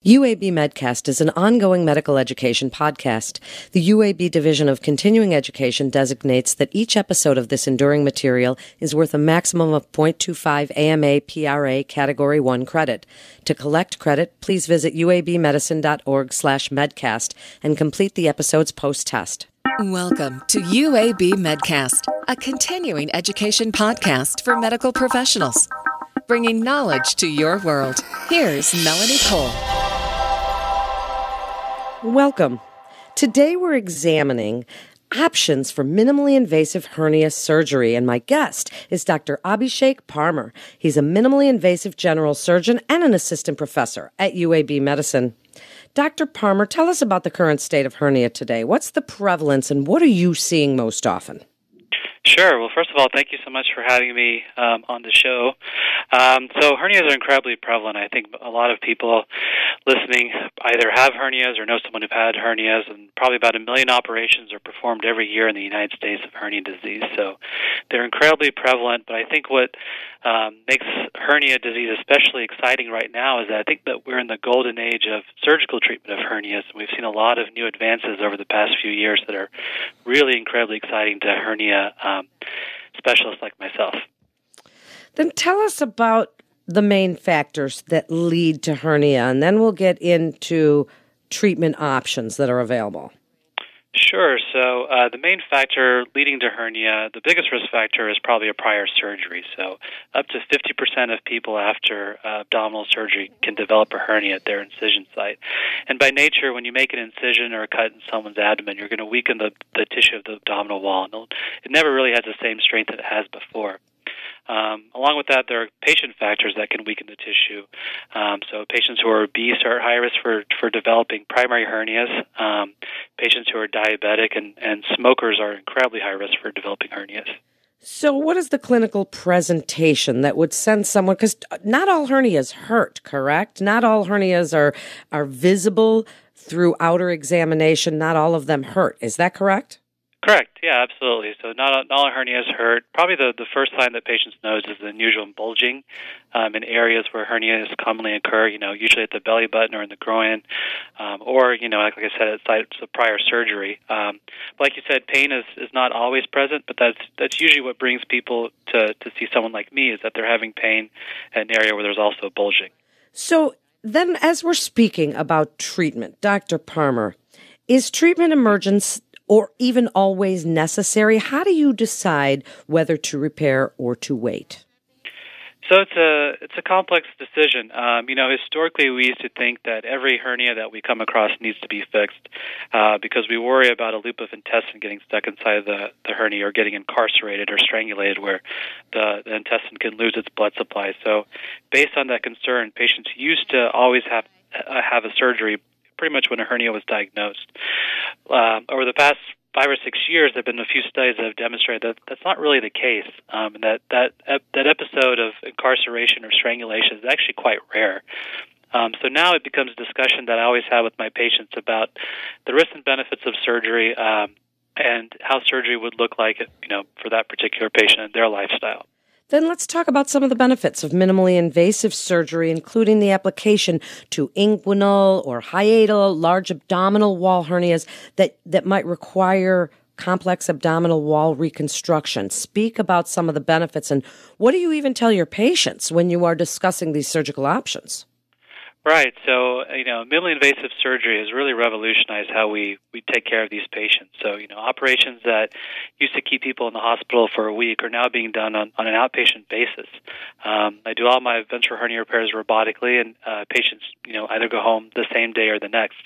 UAB Medcast is an ongoing medical education podcast. The UAB Division of Continuing Education designates that each episode of this enduring material is worth a maximum of 0.25 AMA PRA Category 1 credit. To collect credit, please visit uabmedicine.org/medcast and complete the episode's post-test. Welcome to UAB Medcast, a continuing education podcast for medical professionals, bringing knowledge to your world. Here's Melanie Cole. Welcome. Today we're examining options for minimally invasive hernia surgery, and my guest is Dr. Abhishek Parmar. He's a minimally invasive general surgeon and an assistant professor at UAB Medicine. Dr. Parmar, tell us about the current state of hernia today. What's the prevalence and what are you seeing most often? Sure. Well, first of all, thank you so much for having me on the show. So hernias are incredibly prevalent. I think a lot of people listening either have hernias or know someone who've had hernias, and probably about 1 million operations are performed every year in the United States of hernia disease. So they're incredibly prevalent, but I think what makes hernia disease especially exciting right now is that I think that we're in the golden age of surgical treatment of hernias. We've seen a lot of new advances over the past few years that are really incredibly exciting to hernia specialists like myself. Then tell us about the main factors that lead to hernia, and then we'll get into treatment options that are available. Sure. So the main factor leading to hernia, the biggest risk factor is probably a prior surgery. So up to 50% of people after abdominal surgery can develop a hernia at their incision site. And by nature, when you make an incision or a cut in someone's abdomen, you're going to weaken the tissue of the abdominal wall. And it never really has the same strength that it has before. Along with that, there are patient factors that can weaken the tissue. So patients who are obese are at high risk for developing primary hernias. Patients who are diabetic and smokers are incredibly high risk for developing hernias. So what is the clinical presentation that would send someone, because not all hernias hurt, correct? Not all hernias are visible through outer examination. Not all of them hurt. Is that correct? Correct. Yeah, absolutely. So not all hernias hurt. Probably the first sign that patients notice is the unusual bulging in areas where hernias commonly occur, usually at the belly button or in the groin, or, like I said, at sites of prior surgery. Like you said, pain is not always present, but that's usually what brings people to see someone like me, is that they're having pain in an area where there's also bulging. So then, as we're speaking about treatment, Dr. Parmar, is treatment emergent or even always necessary? How do you decide whether to repair or to wait? So it's a complex decision. Historically, we used to think that every hernia that we come across needs to be fixed because we worry about a loop of intestine getting stuck inside the hernia or getting incarcerated or strangulated where the intestine can lose its blood supply. So based on that concern, patients used to always have a surgery pretty much when a hernia was diagnosed. Over the past 5 or 6 years, there have been a few studies that have demonstrated that that's not really the case, and that episode of incarceration or strangulation is actually quite rare. So now it becomes a discussion that I always have with my patients about the risks and benefits of surgery and how surgery would look like, for that particular patient and their lifestyle. Then let's talk about some of the benefits of minimally invasive surgery, including the application to inguinal or hiatal, large abdominal wall hernias that might require complex abdominal wall reconstruction. Speak about some of the benefits, and what do you even tell your patients when you are discussing these surgical options? Right. So, minimally invasive surgery has really revolutionized how we take care of these patients. So, operations that used to keep people in the hospital for a week are now being done on an outpatient basis. I do all my ventral hernia repairs robotically, and patients, either go home the same day or the next.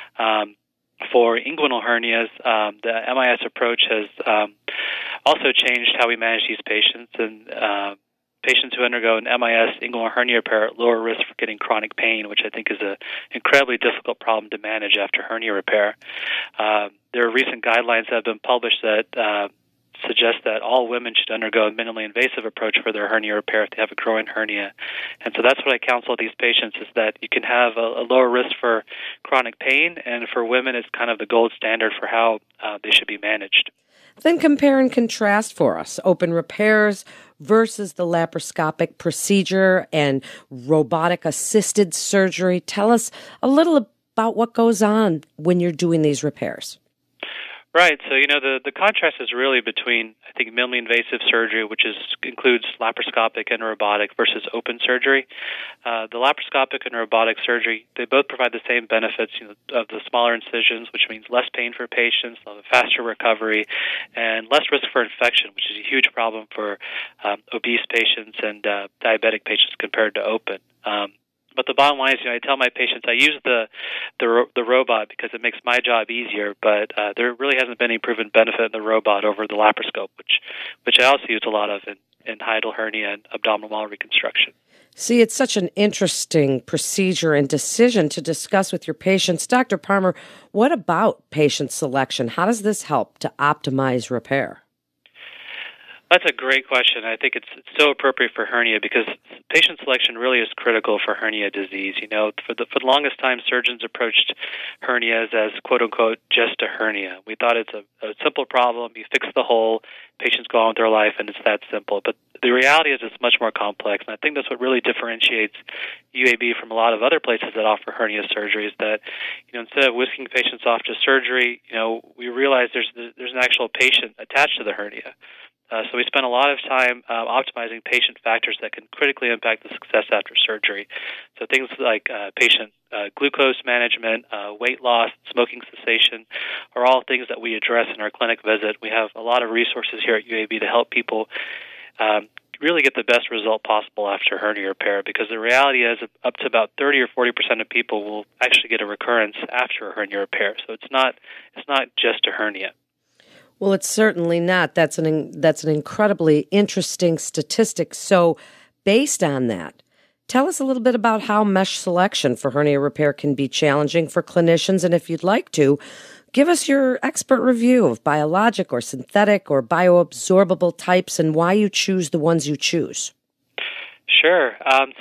For inguinal hernias, the MIS approach has also changed how we manage these patients, and patients who undergo an MIS inguinal hernia repair are at lower risk for getting chronic pain, which I think is an incredibly difficult problem to manage after hernia repair. There are recent guidelines that have been published that suggests that all women should undergo a minimally invasive approach for their hernia repair if they have a groin hernia. And so that's what I counsel these patients, is that you can have a lower risk for chronic pain, and for women it's kind of the gold standard for how they should be managed. Then compare and contrast for us open repairs versus the laparoscopic procedure and robotic-assisted surgery. Tell us a little about what goes on when you're doing these repairs. Right. So, the contrast is really between, I think, minimally invasive surgery, which includes laparoscopic and robotic, versus open surgery. The laparoscopic and robotic surgery, they both provide the same benefits of the smaller incisions, which means less pain for patients, a faster recovery, and less risk for infection, which is a huge problem for obese patients and diabetic patients compared to open. But the bottom line is, I tell my patients I use the robot because it makes my job easier, but there really hasn't been any proven benefit in the robot over the laparoscope, which I also use a lot of in hiatal hernia and abdominal wall reconstruction. See, it's such an interesting procedure and decision to discuss with your patients. Dr. Parmer, what about patient selection? How does this help to optimize repair? That's a great question. I think it's so appropriate for hernia because patient selection really is critical for hernia disease. For the longest time, surgeons approached hernias as "quote unquote" just a hernia. We thought it's a simple problem. You fix the hole, patients go on with their life, and it's that simple. But the reality is it's much more complex, and I think that's what really differentiates UAB from a lot of other places that offer hernia surgery. Is that instead of whisking patients off to surgery, we realize there's an actual patient attached to the hernia. So we spend a lot of time optimizing patient factors that can critically impact the success after surgery. So things like patient glucose management, weight loss, smoking cessation are all things that we address in our clinic visit. We have a lot of resources here at UAB to help people really get the best result possible after hernia repair, because the reality is up to about 30 or 40% of people will actually get a recurrence after a hernia repair. So it's not just a hernia. Well, it's certainly not. That's an incredibly interesting statistic. So based on that, tell us a little bit about how mesh selection for hernia repair can be challenging for clinicians. And if you'd like to, give us your expert review of biologic or synthetic or bioabsorbable types and why you choose the ones you choose. Sure.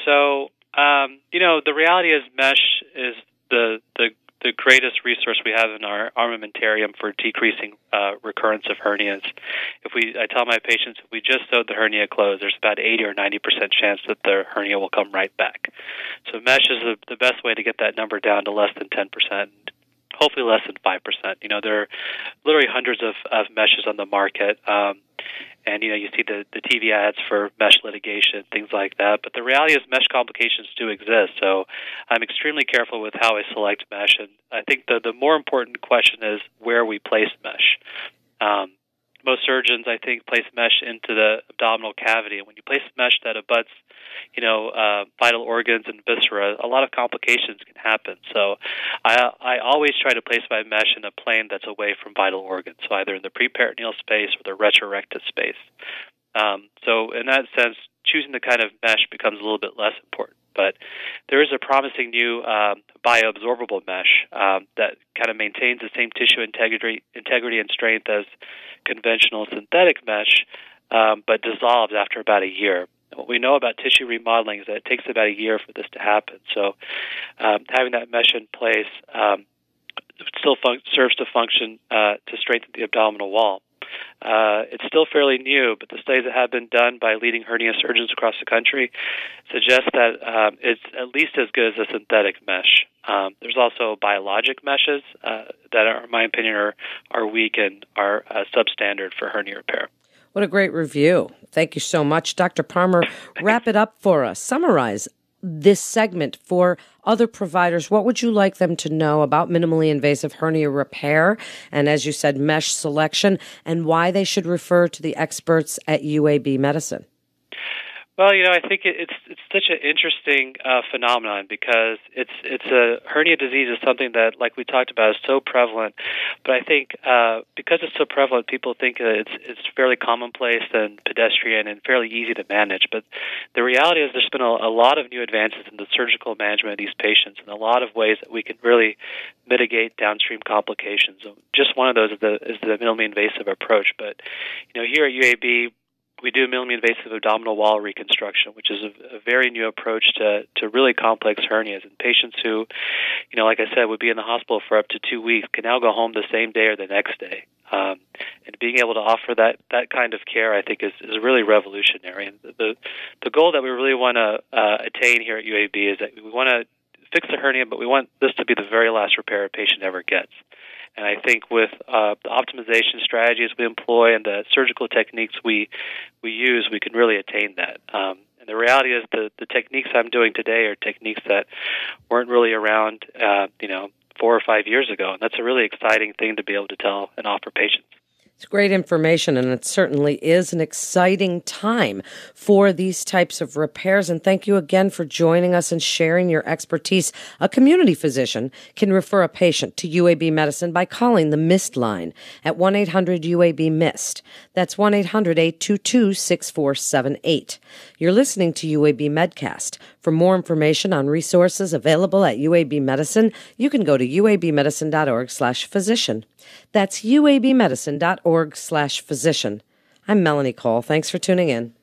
The reality is mesh is the greatest resource we have in our armamentarium for decreasing recurrence of hernias. I tell my patients, if we just sewed the hernia closed, there's about 80 or 90% chance that the hernia will come right back. So mesh is the best way to get that number down to less than 10%. Hopefully less than 5%. There are literally hundreds of meshes on the market, and you see the TV ads for mesh litigation, things like that. But the reality is mesh complications do exist, so I'm extremely careful with how I select mesh. And I think the more important question is where we place mesh. Most surgeons, I think, place mesh into the abdominal cavity, and when you place mesh that abuts vital organs and viscera, a lot of complications can happen. So I always try to place my mesh in a plane that's away from vital organs, so either in the preperitoneal space or the retrorectus space. So in that sense, choosing the kind of mesh becomes a little bit less important. But there is a promising new bioabsorbable mesh that kind of maintains the same tissue integrity and strength as conventional synthetic mesh, but dissolves after about a year. What we know about tissue remodeling is that it takes about a year for this to happen. So having that mesh in place still serves to function to strengthen the abdominal wall. It's still fairly new, but the studies that have been done by leading hernia surgeons across the country suggest that it's at least as good as a synthetic mesh. There's also biologic meshes that, in my opinion, are weak and are substandard for hernia repair. What a great review. Thank you so much. Dr. Parmer, wrap it up for us. Summarize this segment for other providers. What would you like them to know about minimally invasive hernia repair and, as you said, mesh selection, and why they should refer to the experts at UAB Medicine? Well, I think it's such an interesting phenomenon because it's a hernia disease is something that, like we talked about, is so prevalent. But I think because it's so prevalent, people think that it's fairly commonplace and pedestrian and fairly easy to manage. But the reality is, there's been a lot of new advances in the surgical management of these patients, and a lot of ways that we can really mitigate downstream complications. So just one of those is the minimally invasive approach. But here at UAB, we do minimally invasive abdominal wall reconstruction, which is a very new approach to really complex hernias. And patients who, like I said, would be in the hospital for up to 2 weeks can now go home the same day or the next day. And being able to offer that kind of care, I think, is really revolutionary. And the goal that we really want to attain here at UAB is that we want to fix the hernia, but we want this to be the very last repair a patient ever gets. And I think with the optimization strategies we employ and the surgical techniques we use, we can really attain that. And the reality is the techniques I'm doing today are techniques that weren't really around, 4 or 5 years ago. And that's a really exciting thing to be able to tell and offer patients. It's great information, and it certainly is an exciting time for these types of repairs. And thank you again for joining us and sharing your expertise. A community physician can refer a patient to UAB Medicine by calling the MIST line at 1-800-UAB-MIST. That's 1-800-822-6478. You're listening to UAB Medcast. For more information on resources available at UAB Medicine, you can go to uabmedicine.org/physician. That's uabmedicine.org/physician. I'm Melanie Cole. Thanks for tuning in.